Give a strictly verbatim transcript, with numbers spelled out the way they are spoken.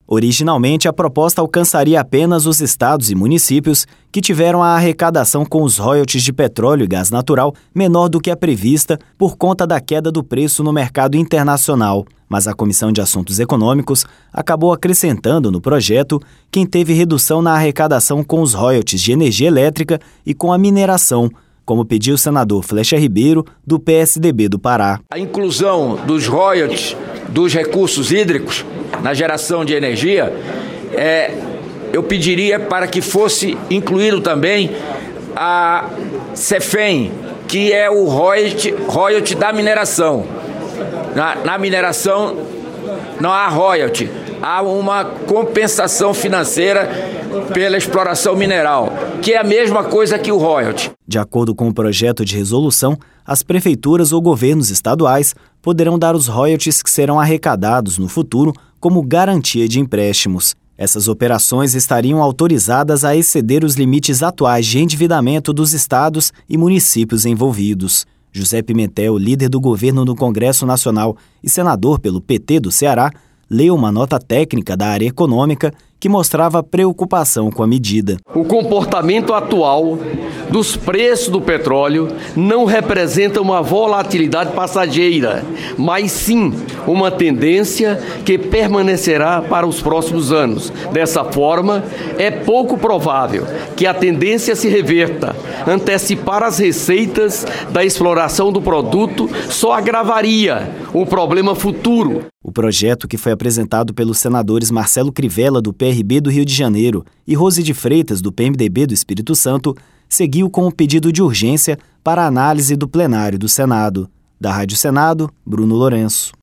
Originalmente, a proposta alcançaria apenas os estados e municípios que tiveram a arrecadação com os royalties de petróleo e gás natural menor do que a prevista por conta da queda do preço no mercado internacional. Mas a Comissão de Assuntos Econômicos acabou acrescentando no projeto quem teve redução na arrecadação com os royalties de energia elétrica e com a mineração, como pediu o senador Flecha Ribeiro, do P S D B do Pará. A inclusão dos royalties dos recursos hídricos na geração de energia, é, eu pediria para que fosse incluído também a CEFEM, que é o royalty, royalty da mineração. Na, na mineração não há royalty, há uma compensação financeira pela exploração mineral, que é a mesma coisa que o royalty. De acordo com o projeto de resolução, as prefeituras ou governos estaduais poderão dar os royalties que serão arrecadados no futuro como garantia de empréstimos. Essas operações estariam autorizadas a exceder os limites atuais de endividamento dos estados e municípios envolvidos. José Pimentel, líder do governo no Congresso Nacional e senador pelo P T do Ceará, leu uma nota técnica da área econômica que mostrava preocupação com a medida. O comportamento atual dos preços do petróleo não representa uma volatilidade passageira, mas sim uma tendência que permanecerá para os próximos anos. Dessa forma, é pouco provável que a tendência se reverta. Antecipar as receitas da exploração do produto só agravaria o problema futuro. O projeto, que foi apresentado pelos senadores Marcelo Crivella, do P R B do Rio de Janeiro, e Rose de Freitas, do P M D B do Espírito Santo, seguiu com o pedido de urgência para a análise do plenário do Senado. Da Rádio Senado, Bruno Lourenço.